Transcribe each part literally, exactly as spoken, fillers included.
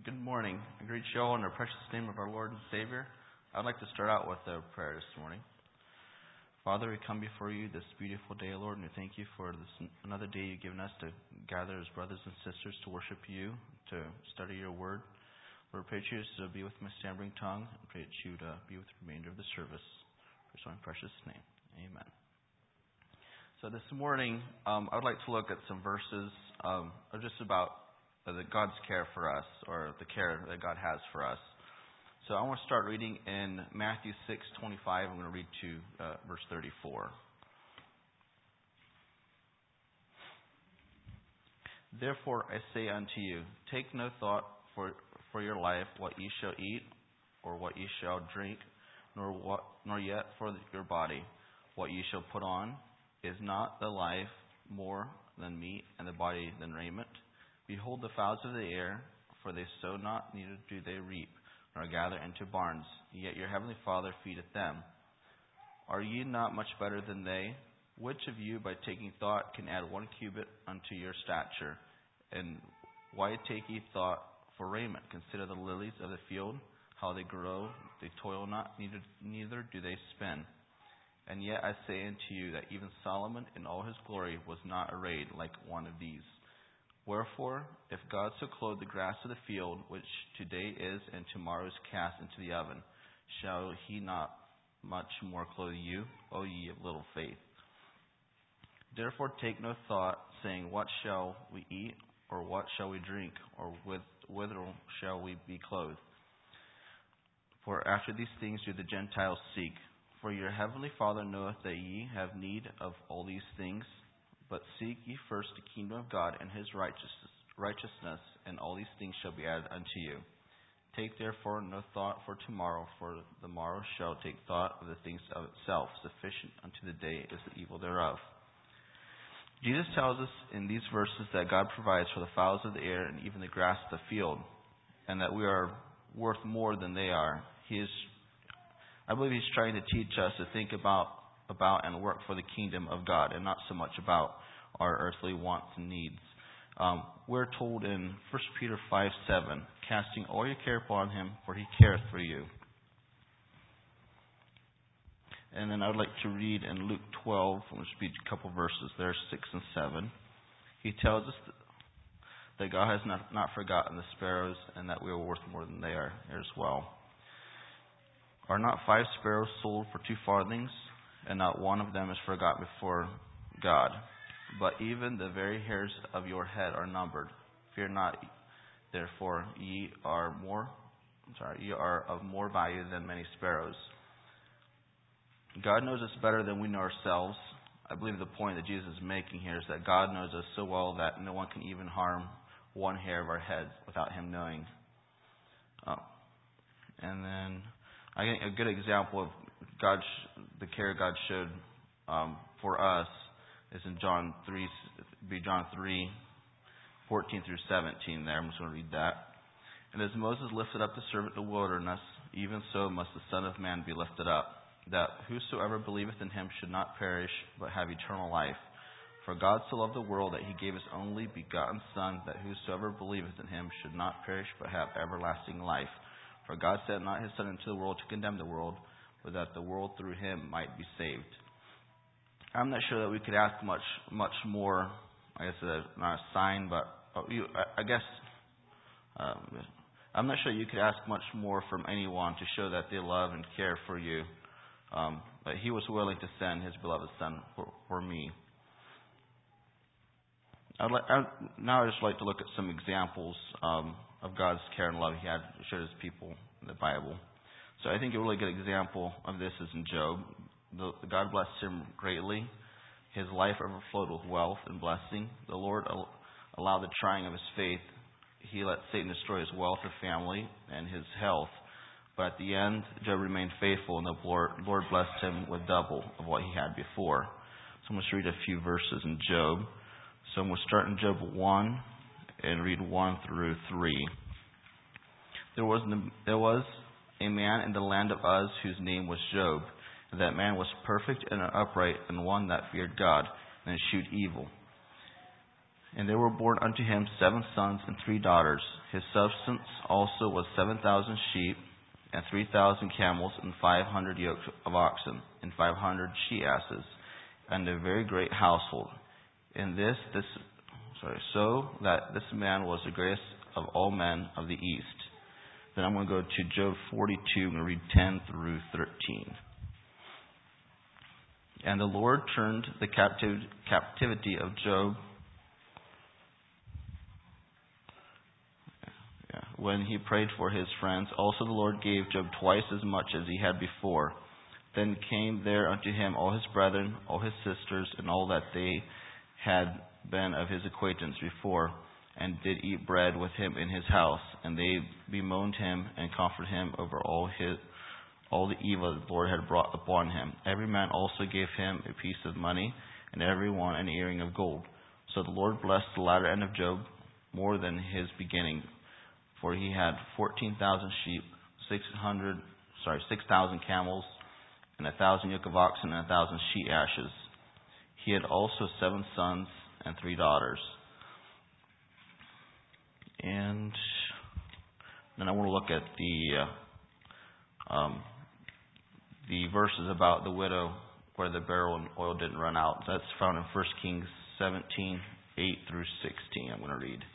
Good morning. I greet you all in the precious name of our Lord and Savior. I'd like to start out with a prayer this morning. Father, we come before you this beautiful day, Lord, and we thank you for this another day you've given us to gather as brothers and sisters to worship you, to study your word. Lord, pray that you to be with my stammering tongue, and pray that you to be with the remainder of the service. For your precious name. Amen. So this morning, um, I would like to look at some verses um, just about uh, the God's care for us, or the care that God has for us. So I want to start reading in Matthew six twenty-five. I'm going to read to uh, verse thirty-four. Therefore I say unto you, take no thought for for your life, what ye shall eat, or what ye shall drink, nor what nor yet for your body, what ye shall put on. Is not the life more than meat, and the body than raiment? Behold the fowls of the air, for they sow not, neither do they reap, nor gather into barns, yet your heavenly Father feedeth them. Are ye not much better than they? Which of you, by taking thought, can add one cubit unto your stature? And why take ye thought for raiment? Consider the lilies of the field, how they grow, they toil not, neither, neither do they spin. And yet I say unto you that even Solomon in all his glory was not arrayed like one of these. Wherefore, if God so clothe the grass of the field, which today is and tomorrow is cast into the oven, shall he not much more clothe you, O ye of little faith? Therefore take no thought, saying, what shall we eat, or what shall we drink, or with whither shall we be clothed? For after these things do the Gentiles seek. For your heavenly Father knoweth that ye have need of all these things. But seek ye first the kingdom of God and his righteousness, righteousness, and all these things shall be added unto you. Take therefore no thought for tomorrow, for the morrow shall take thought of the things of itself. Sufficient unto the day is the evil thereof. Jesus tells us in these verses that God provides for the fowls of the air and even the grass of the field, and that we are worth more than they are. He is I believe he's trying to teach us to think about, about and work for the kingdom of God, and not so much about our earthly wants and needs. Um, we're told in First Peter five seven, casting all your care upon him, for he careth for you. And then I'd like to read in Luke twelve, I'm going to read a couple verses there, six and seven. He tells us that God has not, not forgotten the sparrows, and that we are worth more than they are here as well. Are not five sparrows sold for two farthings, and not one of them is forgot before God? But even the very hairs of your head are numbered. Fear not, therefore ye are more sorry, ye are of more value than many sparrows. God knows us better than we know ourselves. I believe the point that Jesus is making here is that God knows us so well that no one can even harm one hair of our heads without him knowing. Oh. And then I think a good example of God, the care God showed um, for us is in John three, be John three, fourteen through seventeen. There, I'm just going to read that. And as Moses lifted up the servant in the wilderness, even so must the Son of Man be lifted up, that whosoever believeth in him should not perish, but have eternal life. For God so loved the world that he gave his only begotten Son, that whosoever believeth in him should not perish, but have everlasting life. For God sent not his Son into the world to condemn the world, but that the world through him might be saved. I'm not sure that we could ask much much more, I guess uh, not a sign, but uh, you, I, I guess um, I'm not sure you could ask much more from anyone to show that they love and care for you. Um, but he was willing to send his beloved Son for, for me. I'd like, I'd, now I'd just like to look at some examples um, of God's care and love he had showed his people in the Bible. So I think a really good example of this is in Job. The, God blessed him greatly. His life overflowed with wealth and blessing. The Lord al- allowed the trying of his faith. He let Satan destroy his wealth, his family, and his health. But at the end, Job remained faithful, and the Lord, Lord blessed him with double of what he had before. So I'm going to read a few verses in Job. So I'm going to start in Job one and read one through three. There was, there was a man in the land of Uz whose name was Job. And that man was perfect and upright, and one that feared God and eschewed evil. And there were born unto him seven sons and three daughters. His substance also was seven thousand sheep, and three thousand camels, and five hundred yoke of oxen, and five hundred she asses, and a very great household. In this, this, sorry, so that this man was the greatest of all men of the east. Then I'm going to go to Job forty-two. I'm going to read ten through thirteen. And the Lord turned the captiv- captivity of Job yeah, when he prayed for his friends. Also the Lord gave Job twice as much as he had before. Then came there unto him all his brethren, all his sisters, and all that they had been of his acquaintance before, and did eat bread with him in his house. And they bemoaned him and comforted him over all his all the evil that the Lord had brought upon him. Every man also gave him a piece of money, and every one an earring of gold. So the Lord blessed the latter end of Job more than his beginning, for he had fourteen thousand sheep, six hundred, sorry, six thousand camels, and a thousand yoke of oxen, and a thousand she ashes. He had also seven sons and three daughters. And then I want to look at the uh, um, the verses about the widow where the barrel and oil didn't run out. That's found in First Kings seventeen, eight through sixteen. I'm going to read.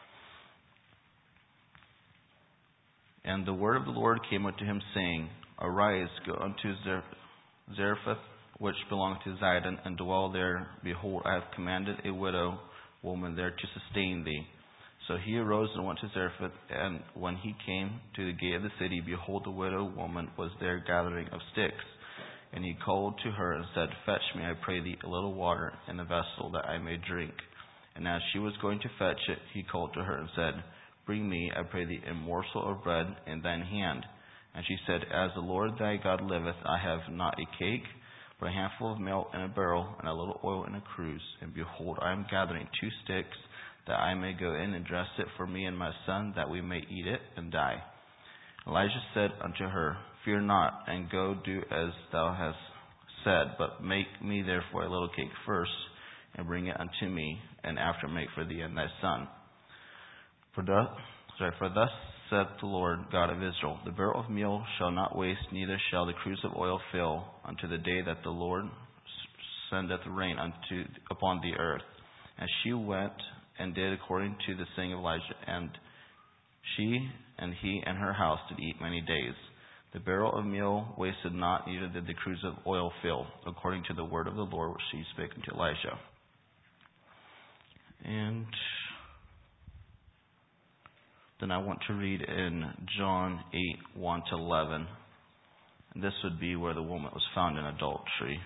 And the word of the Lord came unto him, saying, Arise, go unto Zarephath, which belongeth to Zidon, and dwell there. Behold, I have commanded a widow woman there to sustain thee. So he arose and went to Zarephath, and when he came to the gate of the city, behold, the widow woman was there gathering of sticks. And he called to her and said, Fetch me, I pray thee, a little water in a vessel, that I may drink. And as she was going to fetch it, he called to her and said, Bring me, I pray thee, a morsel of bread in thine hand. And she said, As the Lord thy God liveth, I have not a cake, but a handful of meal in a barrel, and a little oil in a cruse. And behold, I am gathering two sticks, that I may go in and dress it for me and my son, that we may eat it and die. Elijah said unto her, Fear not, and go do as thou hast said, but make me therefore a little cake first, and bring it unto me, and after make for thee and thy son. For thus, sorry, for thus saith the Lord God of Israel, The barrel of meal shall not waste, neither shall the cruse of oil fail, unto the day that the Lord sendeth rain unto upon the earth. And she went and did according to the saying of Elijah, and she and he and her house did eat many days. The barrel of meal wasted not, neither did the cruse of oil fail, according to the word of the Lord which he spake unto Elijah. And then I want to read in John eight, one to eleven. And this would be where the woman was found in adultery.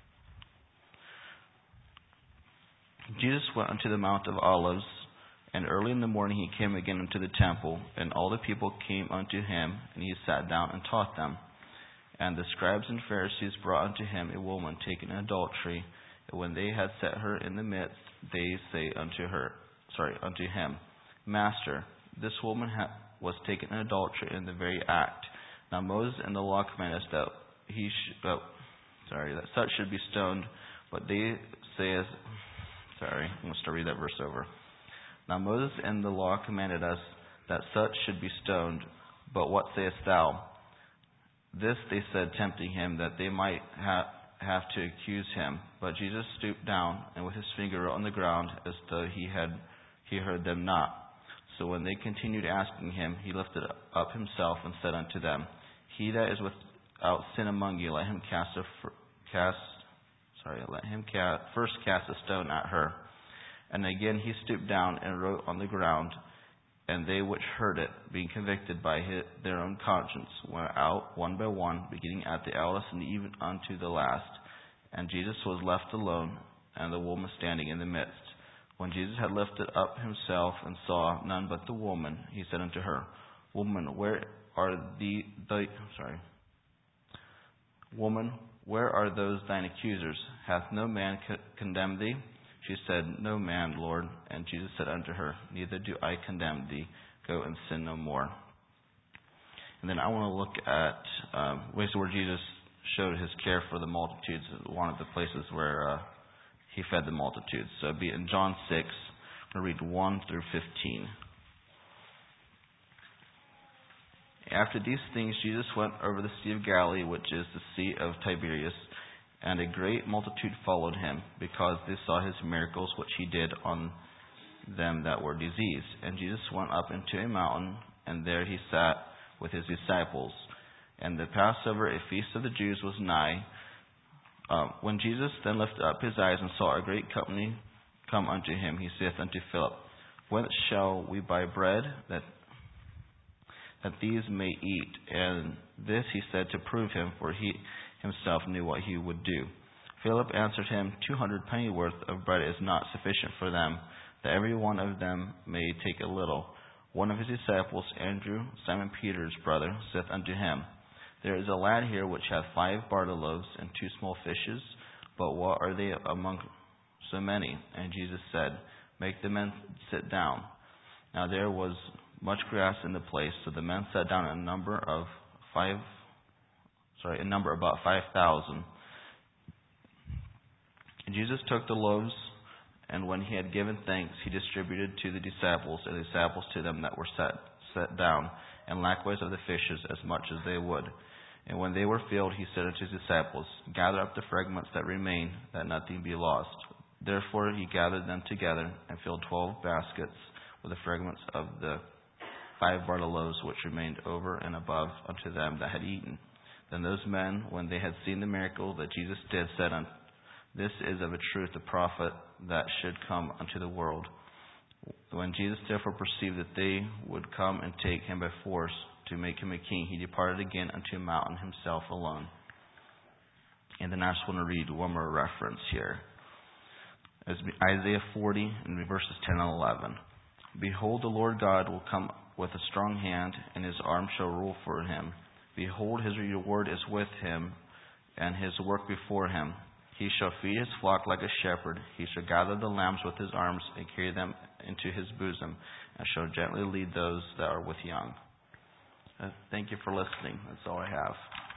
Jesus went unto the Mount of Olives, and early in the morning he came again into the temple, and all the people came unto him, and he sat down and taught them. And the scribes and Pharisees brought unto him a woman taken in adultery, and when they had set her in the midst, they say unto her, sorry, unto him, Master, this woman ha- was taken in adultery in the very act. Now Moses and the law command us that he sh- oh, sorry, that such should be stoned, but they say as Sorry, I'm going to read that verse over. Now Moses and the law commanded us that such should be stoned, but what sayest thou? This they said, tempting him, that they might ha- have to accuse him. But Jesus stooped down, and with his finger wrote on the ground, as though he had he heard them not. So when they continued asking him, he lifted up himself and said unto them, He that is without sin among you, let him cast a fr- cast. Sorry, let him cast, first cast a stone at her. And again he stooped down and wrote on the ground. And they which heard it, being convicted by his, their own conscience, went out one by one, beginning at the eldest and even unto the last. And Jesus was left alone, and the woman standing in the midst. When Jesus had lifted up himself and saw none but the woman, he said unto her, Woman, where are the, the sorry, Woman, where are those thine accusers? Hath no man co- condemned thee? She said, No man, Lord. And Jesus said unto her, Neither do I condemn thee. Go and sin no more. And then I want to look at um, ways where Jesus showed his care for the multitudes. One of the places where uh, he fed the multitudes. So be it in John six, I'll read one through fifteen. After these things, Jesus went over the Sea of Galilee, which is the Sea of Tiberias, and a great multitude followed him, because they saw his miracles which he did on them that were diseased. And Jesus went up into a mountain, and there he sat with his disciples. And the Passover, a feast of the Jews, was nigh. Um, when Jesus then lifted up his eyes and saw a great company come unto him, he saith unto Philip, Whence shall we buy bread that that these may eat? And this he said to prove him, for he himself knew what he would do. Philip answered him, Two hundred pennyworth of bread is not sufficient for them, that every one of them may take a little. One of his disciples, Andrew, Simon Peter's brother, saith unto him, There is a lad here which hath five barley loaves and two small fishes, but what are they among so many? And Jesus said, Make the men sit down. Now there was much grass in the place, so the men sat down in a number of five, sorry, a number about five thousand. And Jesus took the loaves, and when he had given thanks, he distributed to the disciples, and the disciples to them that were set set down, and likewise of the fishes as much as they would. And when they were filled, he said unto his disciples, Gather up the fragments that remain, that nothing be lost. Therefore he gathered them together, and filled twelve baskets with the fragments of the five barley loaves which remained over and above unto them that had eaten. Then those men, when they had seen the miracle that Jesus did, said, This is of a truth the prophet that should come unto the world. When Jesus therefore perceived that they would come and take him by force to make him a king, he departed again unto a mountain himself alone. And then I just want to read one more reference here. It's Isaiah forty, and verses ten and eleven. Behold, the Lord God will come with a strong hand, and his arm shall rule for him. Behold, his reward is with him, and his work before him. He shall feed his flock like a shepherd. He shall gather the lambs with his arms, and carry them into his bosom, and shall gently lead those that are with young. Uh, thank you for listening. That's all I have.